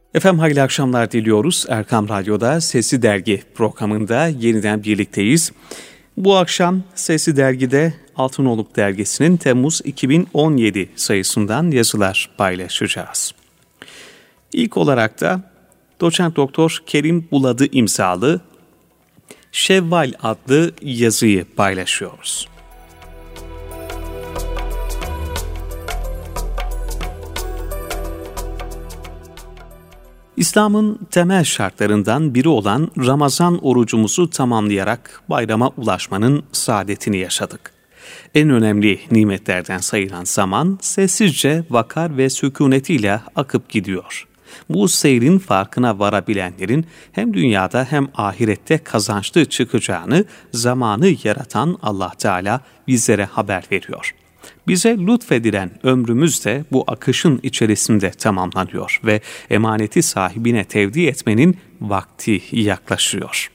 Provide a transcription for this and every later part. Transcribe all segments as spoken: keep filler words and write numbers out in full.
Efendim hayırlı akşamlar diliyoruz. Erkam Radyo'da Sesli Dergi programında yeniden birlikteyiz. Bu akşam Sesli Dergi'de Altınoluk Dergisi'nin Temmuz iki bin on yedi sayısından yazılar paylaşacağız. İlk olarak da Doçent Doktor Kerim Buladı imzalı Şevval adlı yazıyı paylaşıyoruz. İslam'ın temel şartlarından biri olan Ramazan orucumuzu tamamlayarak bayrama ulaşmanın saadetini yaşadık. En önemli nimetlerden sayılan zaman sessizce, vakar ve sükunetiyle akıp gidiyor. Bu seyrin farkına varabilenlerin hem dünyada hem ahirette kazançlı çıkacağını zamanı yaratan Allah Teala bizlere haber veriyor. Bize lütfedilen ömrümüz de bu akışın içerisinde tamamlanıyor ve emaneti sahibine tevdi etmenin vakti yaklaşıyor.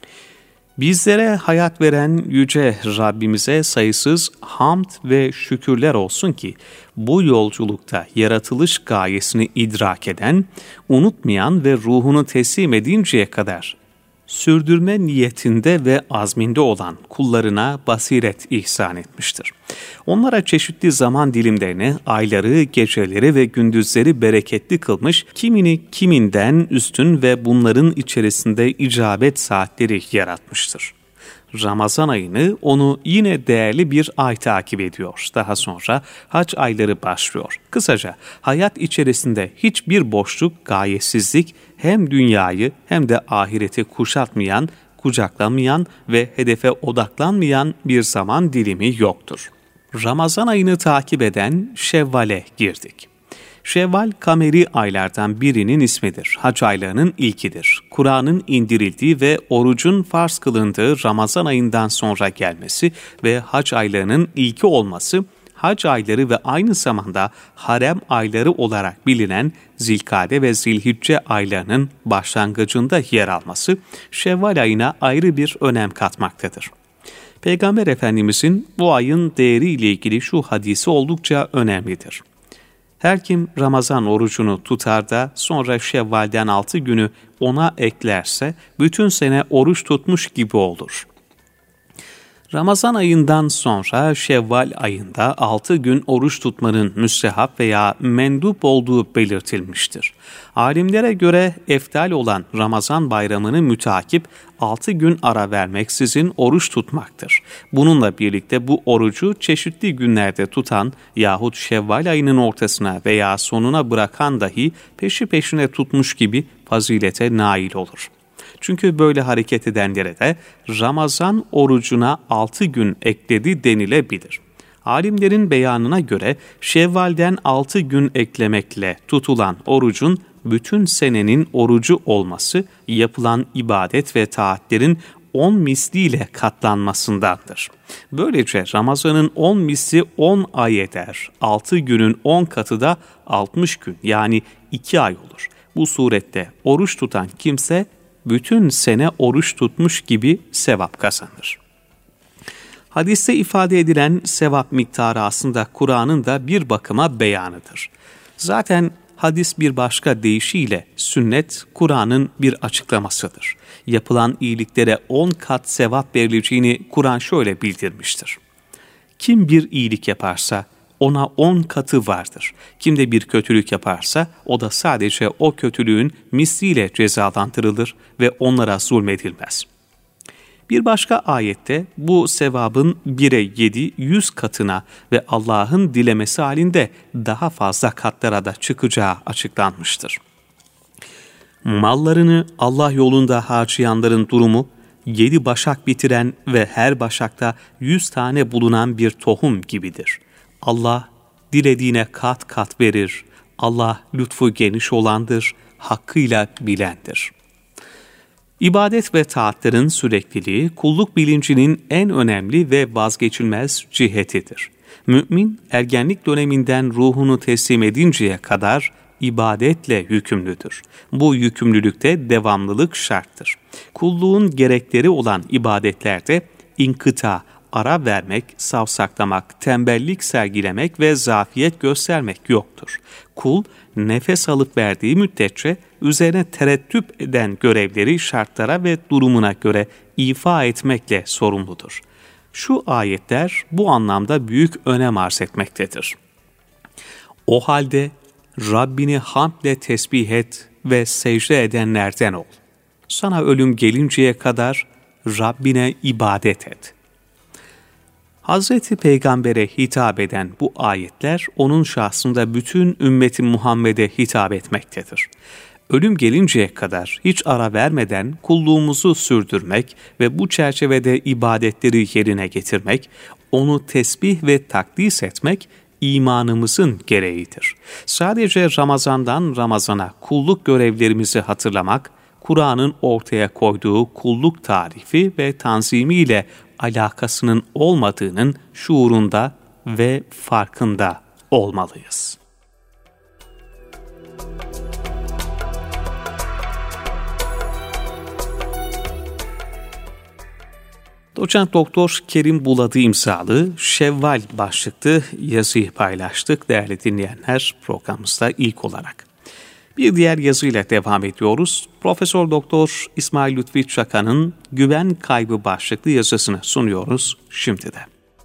Bizlere hayat veren yüce Rabbimize sayısız hamd ve şükürler olsun ki bu yolculukta yaratılış gayesini idrak eden, unutmayan ve ruhunu teslim edinceye kadar sürdürme niyetinde ve azminde olan kullarına basiret ihsan etmiştir. Onlara çeşitli zaman dilimlerini, ayları, geceleri ve gündüzleri bereketli kılmış, kimini kiminden üstün ve bunların içerisinde icabet saatleri yaratmıştır. Ramazan ayını onu yine değerli bir ay takip ediyor. Daha sonra hac ayları başlıyor. Kısaca hayat içerisinde hiçbir boşluk, gayesizlik hem dünyayı hem de ahireti kuşatmayan, kucaklamayan ve hedefe odaklanmayan bir zaman dilimi yoktur. Ramazan ayını takip eden Şevval'e girdik. Şevval, kameri aylardan birinin ismidir. Hac aylarının ilkidir. Kur'an'ın indirildiği ve orucun farz kılındığı Ramazan ayından sonra gelmesi ve hac aylarının ilki olması, hac ayları ve aynı zamanda harem ayları olarak bilinen Zilkade ve Zilhicce aylarının başlangıcında yer alması, Şevval ayına ayrı bir önem katmaktadır. Peygamber Efendimizin bu ayın değeriyle ilgili şu hadisi oldukça önemlidir. Her kim Ramazan orucunu tutar da sonra Şevval'den altı günü ona eklerse bütün sene oruç tutmuş gibi olur. Ramazan ayından sonra Şevval ayında altı gün oruç tutmanın müstehap veya mendup olduğu belirtilmiştir. Alimlere göre eftal olan Ramazan bayramını mütakip altı gün ara vermeksizin oruç tutmaktır. Bununla birlikte bu orucu çeşitli günlerde tutan yahut Şevval ayının ortasına veya sonuna bırakan dahi peşi peşine tutmuş gibi fazilete nail olur. Çünkü böyle hareket edenlere de Ramazan orucuna altı gün ekledi denilebilir. Alimlerin beyanına göre Şevval'den altı gün eklemekle tutulan orucun bütün senenin orucu olması yapılan ibadet ve taatlerin on misliyle katlanmasındandır. Böylece Ramazan'ın on misli on ay eder. altı günün on katı da altmış gün yani iki ay olur. Bu surette oruç tutan kimse bütün sene oruç tutmuş gibi sevap kazanır. Hadiste ifade edilen sevap miktarı aslında Kur'an'ın da bir bakıma beyanıdır. Zaten hadis bir başka deyişiyle sünnet Kur'an'ın bir açıklamasıdır. Yapılan iyiliklere on kat sevap verileceğini Kur'an şöyle bildirmiştir. Kim bir iyilik yaparsa ona on katı vardır. Kim de bir kötülük yaparsa o da sadece o kötülüğün misliyle cezalandırılır ve onlara zulmedilmez. Bir başka ayette bu sevabın bire yedi, yüz katına ve Allah'ın dilemesi halinde daha fazla katlara da çıkacağı açıklanmıştır. Mallarını Allah yolunda harcayanların durumu, yedi başak bitiren ve her başakta yüz tane bulunan bir tohum gibidir. Allah dilediğine kat kat verir. Allah lütfu geniş olandır, hakkıyla bilendir. İbadet ve taatların sürekliliği, kulluk bilincinin en önemli ve vazgeçilmez cihetidir. Mümin, ergenlik döneminden ruhunu teslim edinceye kadar ibadetle yükümlüdür. Bu yükümlülükte devamlılık şarttır. Kulluğun gerekleri olan ibadetlerde inkıta, ara vermek, savsaklamak, tembellik sergilemek ve zafiyet göstermek yoktur. Kul, nefes alıp verdiği müddetçe üzerine tereddüt eden görevleri şartlara ve durumuna göre ifa etmekle sorumludur. Şu ayetler bu anlamda büyük önem arz etmektedir. O halde Rabbini hamdle tesbih et ve secde edenlerden ol. Sana ölüm gelinceye kadar Rabbine ibadet et. Hazreti Peygamber'e hitap eden bu ayetler onun şahsında bütün ümmeti Muhammed'e hitap etmektedir. Ölüm gelinceye kadar hiç ara vermeden kulluğumuzu sürdürmek ve bu çerçevede ibadetleri yerine getirmek, onu tesbih ve takdis etmek imanımızın gereğidir. Sadece Ramazan'dan Ramazan'a kulluk görevlerimizi hatırlamak, Kur'an'ın ortaya koyduğu kulluk tarifi ve tanzimiyle alakasının olmadığının şuurunda ve farkında olmalıyız. Doçent Doktor Kerim Buladı imzalı Şevval başlıklı yazıyı paylaştık değerli dinleyenler programımızda ilk olarak. Bir diğer yazıyla devam ediyoruz. Profesör Doktor İsmail Lütfi Çakan'ın Güven Kaybı başlıklı yazısını sunuyoruz şimdi de.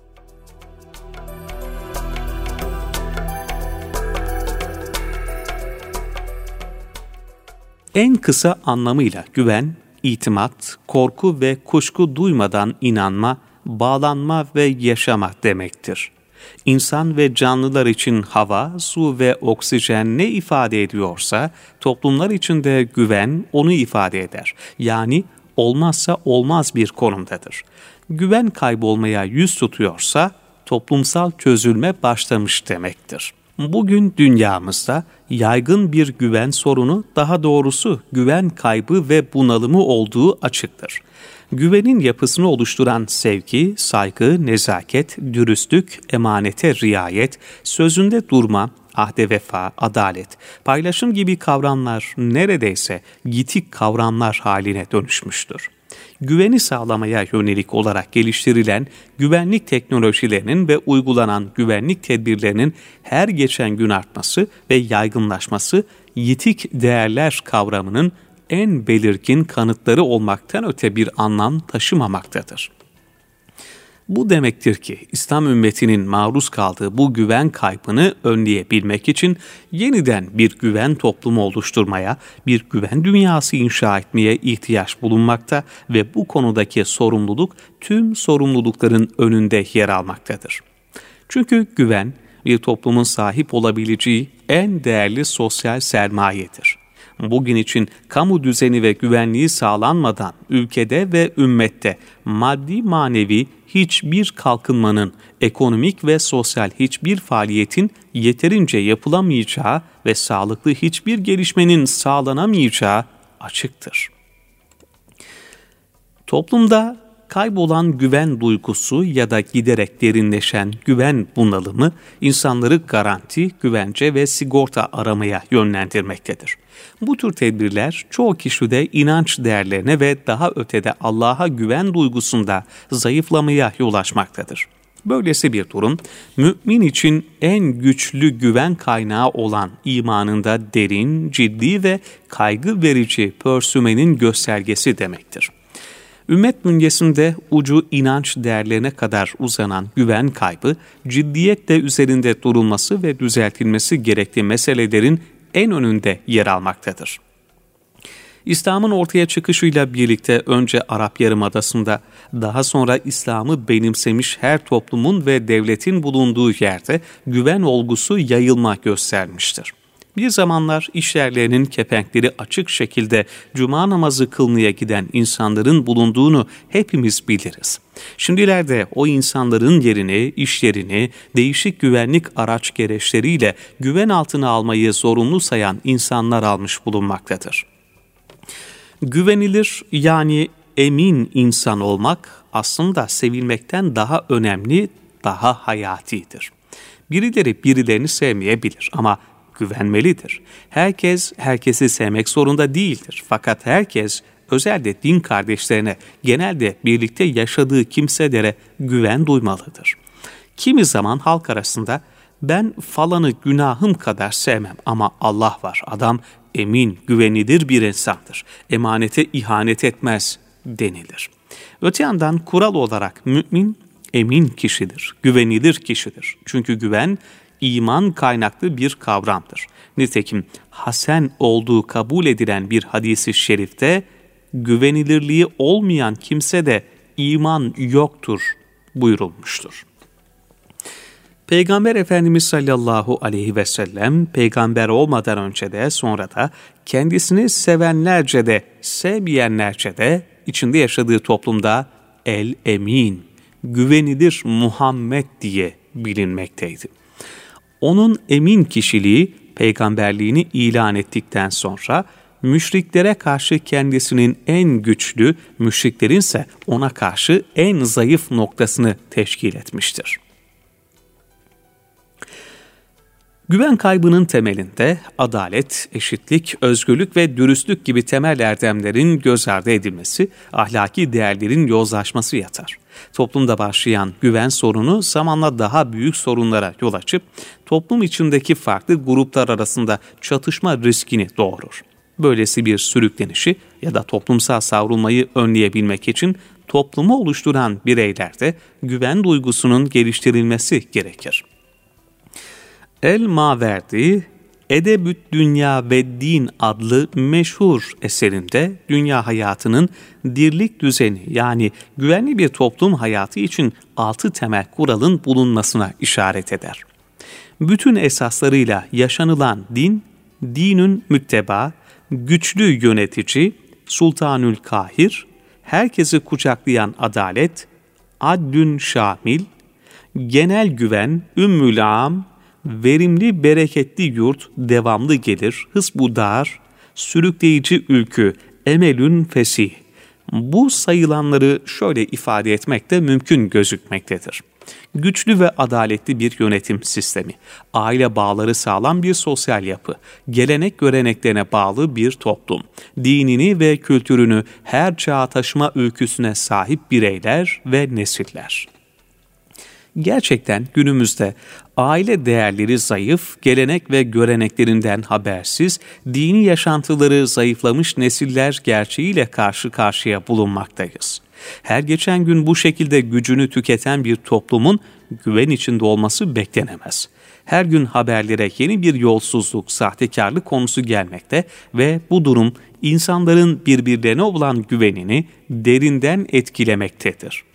En kısa anlamıyla güven, itimat, korku ve kuşku duymadan inanma, bağlanma ve yaşama demektir. İnsan ve canlılar için hava, su ve oksijen ne ifade ediyorsa, toplumlar için de güven onu ifade eder. Yani olmazsa olmaz bir konumdadır. Güven kaybolmaya yüz tutuyorsa, toplumsal çözülme başlamış demektir. Bugün dünyamızda yaygın bir güven sorunu, daha doğrusu güven kaybı ve bunalımı olduğu açıktır. Güvenin yapısını oluşturan sevgi, saygı, nezaket, dürüstlük, emanete riayet, sözünde durma, ahde vefa, adalet, paylaşım gibi kavramlar neredeyse yitik kavramlar haline dönüşmüştür. Güveni sağlamaya yönelik olarak geliştirilen güvenlik teknolojilerinin ve uygulanan güvenlik tedbirlerinin her geçen gün artması ve yaygınlaşması yitik değerler kavramının en belirgin kanıtları olmaktan öte bir anlam taşımamaktadır. Bu demektir ki İslam ümmetinin maruz kaldığı bu güven kaybını önleyebilmek için yeniden bir güven toplumu oluşturmaya, bir güven dünyası inşa etmeye ihtiyaç bulunmakta ve bu konudaki sorumluluk tüm sorumlulukların önünde yer almaktadır. Çünkü güven bir toplumun sahip olabileceği en değerli sosyal sermayedir. Bugün için kamu düzeni ve güvenliği sağlanmadan ülkede ve ümmette maddi manevi hiçbir kalkınmanın, ekonomik ve sosyal hiçbir faaliyetin yeterince yapılamayacağı ve sağlıklı hiçbir gelişmenin sağlanamayacağı açıktır. Toplumda kaybolan güven duygusu ya da giderek derinleşen güven bunalımı insanları garanti, güvence ve sigorta aramaya yönlendirmektedir. Bu tür tedbirler çoğu kişide inanç değerlerine ve daha ötede Allah'a güven duygusunda zayıflamaya yol açmaktadır. Böylesi bir durum, mümin için en güçlü güven kaynağı olan imanında derin, ciddi ve kaygı verici pörsümenin göstergesi demektir. Ümmet bünyesinde ucu inanç değerlerine kadar uzanan güven kaybı, ciddiyetle üzerinde durulması ve düzeltilmesi gerektiği meselelerin en önünde yer almaktadır. İslam'ın ortaya çıkışıyla birlikte önce Arap Yarımadası'nda, daha sonra İslam'ı benimsemiş her toplumun ve devletin bulunduğu yerde güven olgusu yayılma göstermiştir. Bir zamanlar işyerlerinin kepenkleri açık şekilde cuma namazı kılmaya giden insanların bulunduğunu hepimiz biliriz. Şimdilerde o insanların yerini, işlerini değişik güvenlik araç gereçleriyle güven altına almayı zorunlu sayan insanlar almış bulunmaktadır. Güvenilir yani emin insan olmak aslında sevilmekten daha önemli, daha hayatidir. Birileri birilerini sevmeyebilir ama güvenmelidir. Herkes herkesi sevmek zorunda değildir. Fakat herkes özellikle din kardeşlerine, genelde birlikte yaşadığı kimselere güven duymalıdır. Kimi zaman halk arasında ben falanı günahım kadar sevmem ama Allah var, adam emin, güvenilir bir insandır, emanete ihanet etmez denilir. Öte yandan kural olarak mümin emin kişidir, güvenilir kişidir. Çünkü güven iman kaynaklı bir kavramdır. Nitekim hasen olduğu kabul edilen bir hadis-i şerifte güvenilirliği olmayan kimse de iman yoktur buyurulmuştur. Peygamber Efendimiz sallallahu aleyhi ve sellem peygamber olmadan önce de sonra da kendisini sevenlerce de sevmeyenlerce de içinde yaşadığı toplumda el-emin, güvenilir Muhammed diye bilinmekteydi. Onun emin kişiliği peygamberliğini ilan ettikten sonra müşriklere karşı kendisinin en güçlü, müşriklerin ise ona karşı en zayıf noktasını teşkil etmiştir. Güven kaybının temelinde adalet, eşitlik, özgürlük ve dürüstlük gibi temel erdemlerin göz ardı edilmesi, ahlaki değerlerin yozlaşması yatar. Toplumda başlayan güven sorunu zamanla daha büyük sorunlara yol açıp toplum içindeki farklı gruplar arasında çatışma riskini doğurur. Böylesi bir sürüklenişi ya da toplumsal savrulmayı önleyebilmek için toplumu oluşturan bireylerde güven duygusunun geliştirilmesi gerekir. El-Maverdi, Edebü't Dünya ve Din adlı meşhur eserinde dünya hayatının dirlik düzeni yani güvenli bir toplum hayatı için altı temel kuralın bulunmasına işaret eder. Bütün esaslarıyla yaşanılan din, dinün mütteba, güçlü yönetici, sultanül kahir, herkesi kucaklayan adalet, adlün şamil, genel güven, ümmül am, verimli bereketli yurt, devamlı gelir, hısbu dar, sürükleyici ülkü, emelün fesih. Bu sayılanları şöyle ifade etmek de mümkün gözükmektedir. Güçlü ve adaletli bir yönetim sistemi, aile bağları sağlam bir sosyal yapı, gelenek göreneklerine bağlı bir toplum, dinini ve kültürünü her çağa taşıma öyküsüne sahip bireyler ve nesiller. Gerçekten günümüzde aile değerleri zayıf, gelenek ve göreneklerinden habersiz, dini yaşantıları zayıflamış nesiller gerçeğiyle karşı karşıya bulunmaktayız. Her geçen gün bu şekilde gücünü tüketen bir toplumun güven içinde olması beklenemez. Her gün haberlere yeni bir yolsuzluk, sahtekarlık konusu gelmekte ve bu durum insanların birbirlerine olan güvenini derinden etkilemektedir.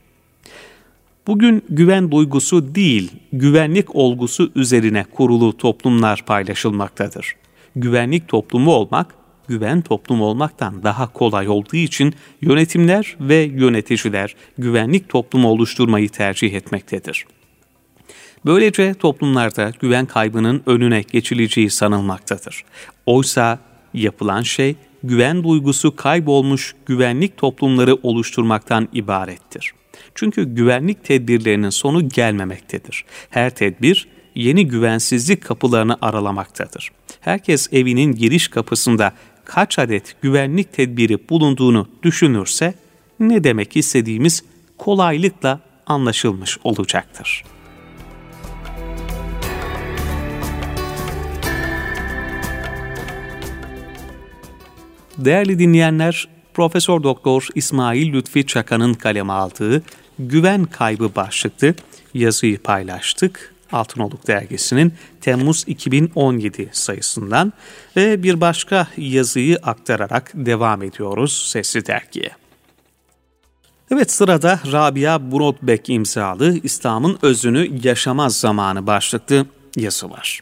Bugün güven duygusu değil, güvenlik olgusu üzerine kurulu toplumlar paylaşılmaktadır. Güvenlik toplumu olmak, güven toplumu olmaktan daha kolay olduğu için yönetimler ve yöneticiler güvenlik toplumu oluşturmayı tercih etmektedir. Böylece toplumlarda güven kaybının önüne geçileceği sanılmaktadır. Oysa yapılan şey güven duygusu kaybolmuş güvenlik toplumları oluşturmaktan ibarettir. Çünkü güvenlik tedbirlerinin sonu gelmemektedir. Her tedbir yeni güvensizlik kapılarını aralamaktadır. Herkes evinin giriş kapısında kaç adet güvenlik tedbiri bulunduğunu düşünürse ne demek istediğimiz kolaylıkla anlaşılmış olacaktır. Değerli dinleyenler, Profesör Doktor İsmail Lütfi Çakan'ın kaleme aldığı Güven Kaybı başlıklı yazıyı paylaştık. Altınoluk Dergisi'nin Temmuz iki bin on yedi sayısından ve bir başka yazıyı aktararak devam ediyoruz Sesli Dergi'ye. Evet, sırada Rabia Brodbeck imzalı İslam'ın Özünü Yaşamaz Zamanı başlıklı yazı var.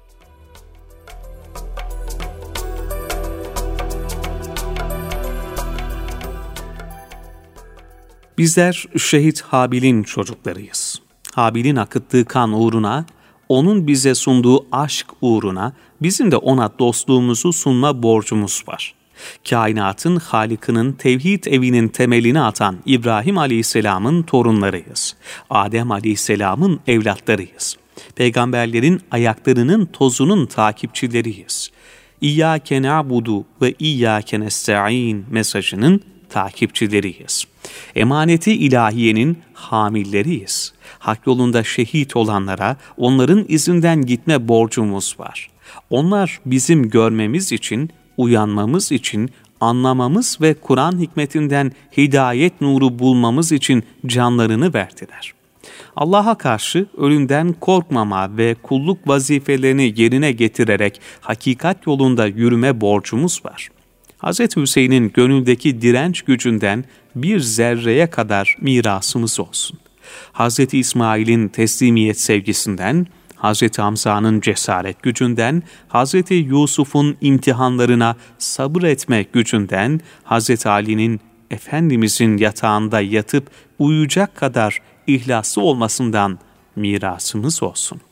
Bizler şehit Habil'in çocuklarıyız. Habil'in akıttığı kan uğruna, onun bize sunduğu aşk uğruna bizim de ona dostluğumuzu sunma borcumuz var. Kainatın Halık'ının tevhid evinin temelini atan İbrahim Aleyhisselam'ın torunlarıyız. Adem Aleyhisselam'ın evlatlarıyız. Peygamberlerin ayaklarının tozunun takipçileriyiz. İyyâke na'budu ve iyyâke nesta'in mesajının takipçileriyiz. Emaneti ilahiyenin hamilleriyiz. Hak yolunda şehit olanlara onların izinden gitme borcumuz var. Onlar bizim görmemiz için, uyanmamız için, anlamamız ve Kur'an hikmetinden hidayet nuru bulmamız için canlarını verdiler. Allah'a karşı ölümden korkmama ve kulluk vazifelerini yerine getirerek hakikat yolunda yürüme borcumuz var. Hz. Hüseyin'in gönüldeki direnç gücünden bir zerreye kadar mirasımız olsun. Hz. İsmail'in teslimiyet sevgisinden, Hz. Hamza'nın cesaret gücünden, Hz. Yusuf'un imtihanlarına sabır etme gücünden, Hz. Ali'nin Efendimizin yatağında yatıp uyuyacak kadar ihlaslı olmasından mirasımız olsun.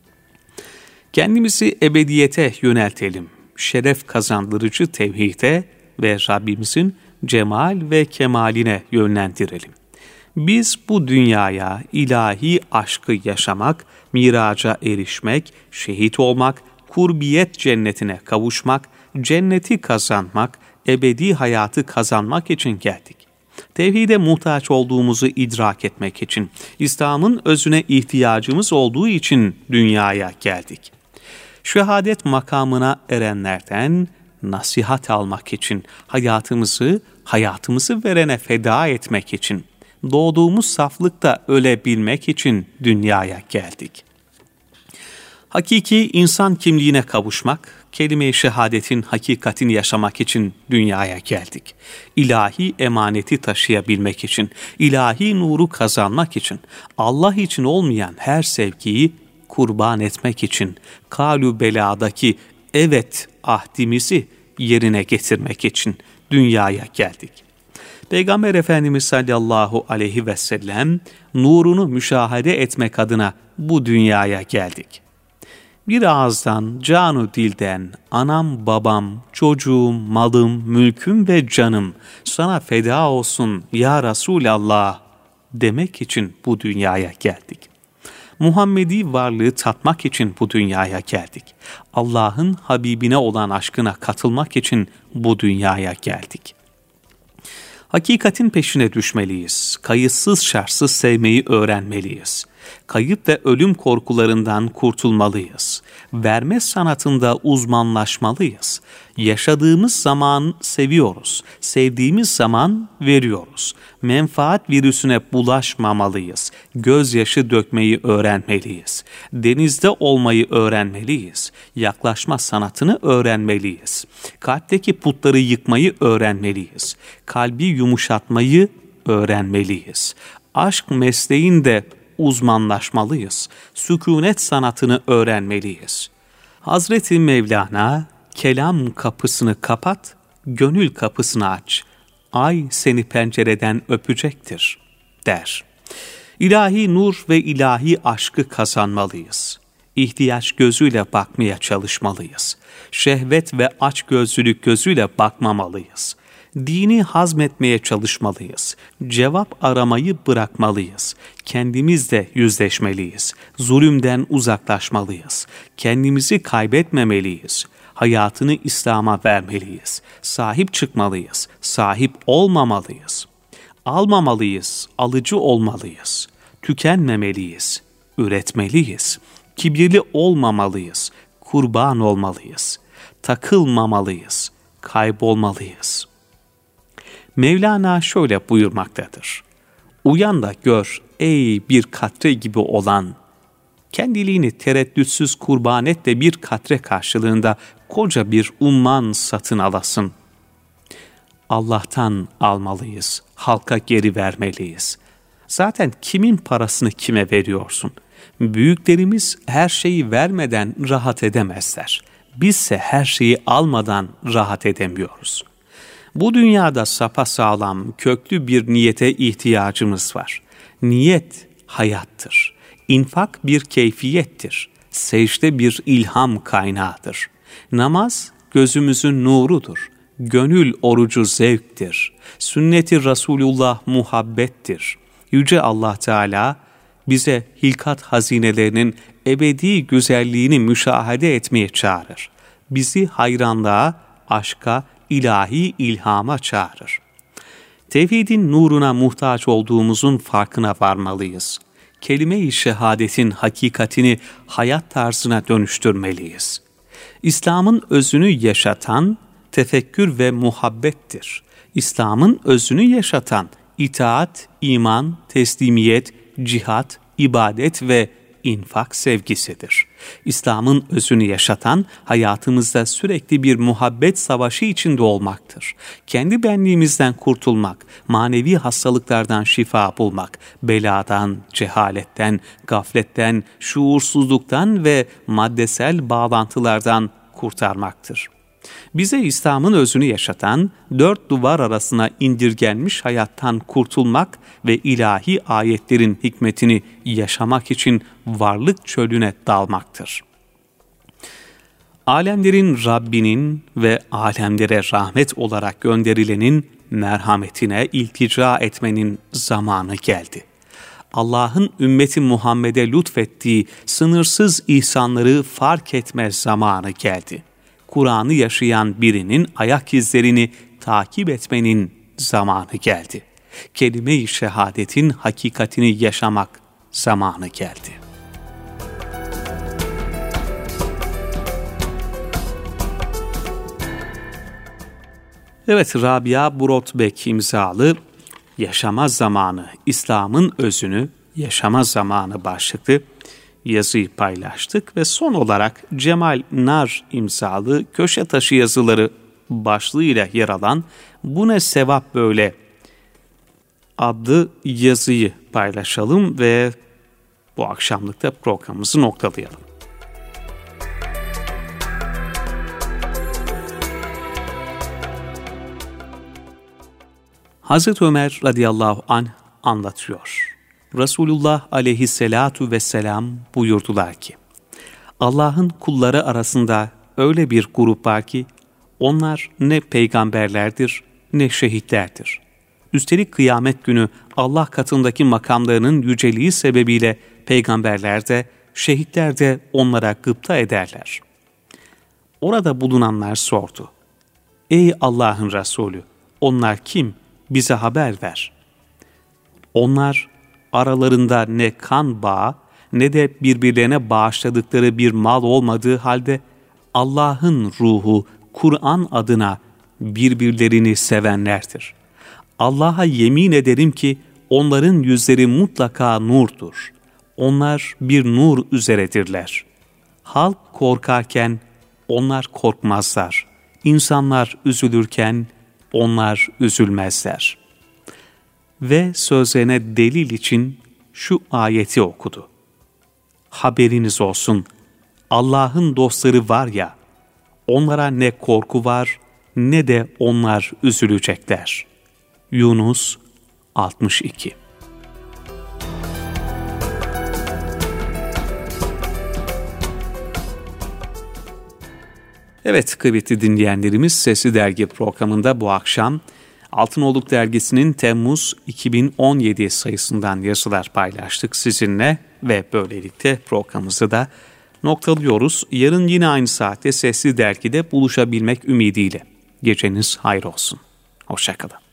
Kendimizi ebediyete yöneltelim. Şeref kazandırıcı tevhide ve Rabbimizin cemal ve kemaline yönlendirelim. Biz bu dünyaya ilahi aşkı yaşamak, miraca erişmek, şehit olmak, kurbiyet cennetine kavuşmak, cenneti kazanmak, ebedi hayatı kazanmak için geldik. Tevhide muhtaç olduğumuzu idrak etmek için, İslam'ın özüne ihtiyacımız olduğu için dünyaya geldik. Şehadet makamına erenlerden nasihat almak için, hayatımızı, hayatımızı verene feda etmek için, doğduğumuz saflıkta ölebilmek için dünyaya geldik. Hakiki insan kimliğine kavuşmak, kelime-i şehadetin hakikatini yaşamak için dünyaya geldik. İlahi emaneti taşıyabilmek için, ilahi nuru kazanmak için, Allah için olmayan her sevgiyi kurban etmek için, Kalü Bela'daki evet ahdimizi yerine getirmek için dünyaya geldik. Peygamber Efendimiz sallallahu aleyhi ve sellem nurunu müşahede etmek adına bu dünyaya geldik. Bir ağızdan, canu dilden, anam babam, çocuğum, malım, mülküm ve canım sana feda olsun ya Resulallah demek için bu dünyaya geldik. Muhammedi varlığı tatmak için bu dünyaya geldik. Allah'ın Habibine olan aşkına katılmak için bu dünyaya geldik. Hakikatin peşine düşmeliyiz. Kayıtsız şartsız sevmeyi öğrenmeliyiz. Kayıp ve ölüm korkularından kurtulmalıyız. Verme sanatında uzmanlaşmalıyız. Yaşadığımız zaman seviyoruz. Sevdiğimiz zaman veriyoruz. Menfaat virüsüne bulaşmamalıyız. Gözyaşı dökmeyi öğrenmeliyiz. Denizde olmayı öğrenmeliyiz. Yaklaşma sanatını öğrenmeliyiz. Kalpteki putları yıkmayı öğrenmeliyiz. Kalbi yumuşatmayı öğrenmeliyiz. Aşk mesleğinde uzmanlaşmalıyız. Sükûnet sanatını öğrenmeliyiz. Hazreti Mevlana, kelam kapısını kapat, gönül kapısını aç. Ay seni pencereden öpecektir, der. İlahi nur ve ilahi aşkı kazanmalıyız. İhtiyaç gözüyle bakmaya çalışmalıyız. Şehvet ve açgözlülük gözüyle bakmamalıyız. Dini hazmetmeye çalışmalıyız. Cevap aramayı bırakmalıyız. Kendimizle yüzleşmeliyiz. Zulümden uzaklaşmalıyız. Kendimizi kaybetmemeliyiz. Hayatını İslam'a vermeliyiz. Sahip çıkmalıyız. Sahip olmamalıyız. Almamalıyız. Alıcı olmalıyız. Tükenmemeliyiz. Üretmeliyiz. Kibirli olmamalıyız. Kurban olmalıyız. Takılmamalıyız. Kaybolmalıyız. Mevlana şöyle buyurmaktadır. Uyan da gör ey bir katre gibi olan, kendiliğini tereddütsüz kurban et de bir katre karşılığında koca bir umman satın alasın. Allah'tan almalıyız, halka geri vermeliyiz. Zaten kimin parasını kime veriyorsun? Büyüklerimiz her şeyi vermeden rahat edemezler. Bizse her şeyi almadan rahat edemiyoruz. Bu dünyada sapasağlam, köklü bir niyete ihtiyacımız var. Niyet hayattır. İnfak bir keyfiyettir. Secde bir ilham kaynağıdır. Namaz gözümüzün nurudur. Gönül orucu zevktir. Sünnet-i Resulullah muhabbettir. Yüce Allah Teala bize hilkat hazinelerinin ebedi güzelliğini müşahede etmeye çağırır. bizi hayranlığa, aşka, ilahi ilhama çağırır. Tevhidin nuruna muhtaç olduğumuzun farkına varmalıyız. Kelime-i şehadetin hakikatini hayat tarzına dönüştürmeliyiz. İslam'ın özünü yaşatan tefekkür ve muhabbettir. İslam'ın özünü yaşatan itaat, iman, teslimiyet, cihat, ibadet ve infak sevgisidir. İslam'ın özünü yaşatan hayatımızda sürekli bir muhabbet savaşı içinde olmaktır. Kendi benliğimizden kurtulmak, manevi hastalıklardan şifa bulmak, beladan, cehaletten, gafletten, şuursuzluktan ve maddesel bağlantılardan kurtarmaktır. Bize İslam'ın özünü yaşatan, dört duvar arasına indirgenmiş hayattan kurtulmak ve ilahi ayetlerin hikmetini yaşamak için varlık çölüne dalmaktır. Alemlerin Rabbinin ve alemlere rahmet olarak gönderilenin merhametine iltica etmenin zamanı geldi. Allah'ın ümmeti Muhammed'e lütfettiği sınırsız ihsanları fark etme zamanı geldi. Kur'an'ı yaşayan birinin ayak izlerini takip etmenin zamanı geldi. Kelime-i şehadetin hakikatini yaşamak zamanı geldi. Evet, Rabia Brotbeck imzalı Yaşama Zamanı, İslam'ın Özünü Yaşama Zamanı başlıklı yazıyı paylaştık ve son olarak Cemal Nar imzalı Köşe Taşı yazıları başlığıyla yer alan Bu Ne Sevap Böyle adlı yazıyı paylaşalım ve bu akşamlıkta programımızı noktalayalım. Hazreti Ömer radıyallahu anh anlatıyor. Resulullah aleyhisselatu vesselam buyurdular ki, Allah'ın kulları arasında öyle bir grup var ki, onlar ne peygamberlerdir ne şehitlerdir. Üstelik kıyamet günü Allah katındaki makamlarının yüceliği sebebiyle peygamberler de, şehitler de onlara gıpta ederler. Orada bulunanlar sordu. Ey Allah'ın Resulü, onlar kim? Bize haber ver. Onlar, aralarında ne kan bağı ne de birbirlerine bağışladıkları bir mal olmadığı halde Allah'ın ruhu Kur'an adına birbirlerini sevenlerdir. Allah'a yemin ederim ki onların yüzleri mutlaka nurdur. Onlar bir nur üzeredirler. Halk korkarken onlar korkmazlar. İnsanlar üzülürken onlar üzülmezler. Ve sözlerine delil için şu ayeti okudu. Haberiniz olsun, Allah'ın dostları var ya, onlara ne korku var ne de onlar üzülecekler. Yunus altmış iki. Evet kıymetli dinleyenlerimiz, Sesli Dergi programında bu akşam Altınoluk Dergisi'nin Temmuz iki bin on yedi sayısından yazılar paylaştık sizinle ve böylelikle programımızı da noktalıyoruz. Yarın yine aynı saatte Sesli Dergi'de buluşabilmek ümidiyle. Geceniz hayır olsun. Hoşça kalın.